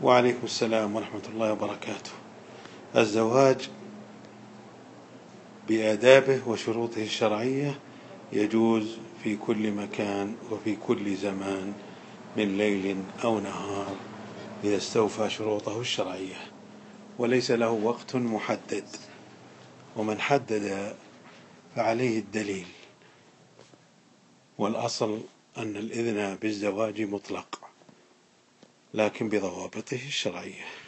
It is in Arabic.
وعليكم السلام ورحمة الله وبركاته. الزواج بآدابه وشروطه الشرعية يجوز في كل مكان وفي كل زمان من ليل أو نهار إذا استوفى شروطه الشرعية، وليس له وقت محدد، ومن حدد فعليه الدليل، والأصل أن الإذن بالزواج مطلق لكن بضوابطه الشرعية.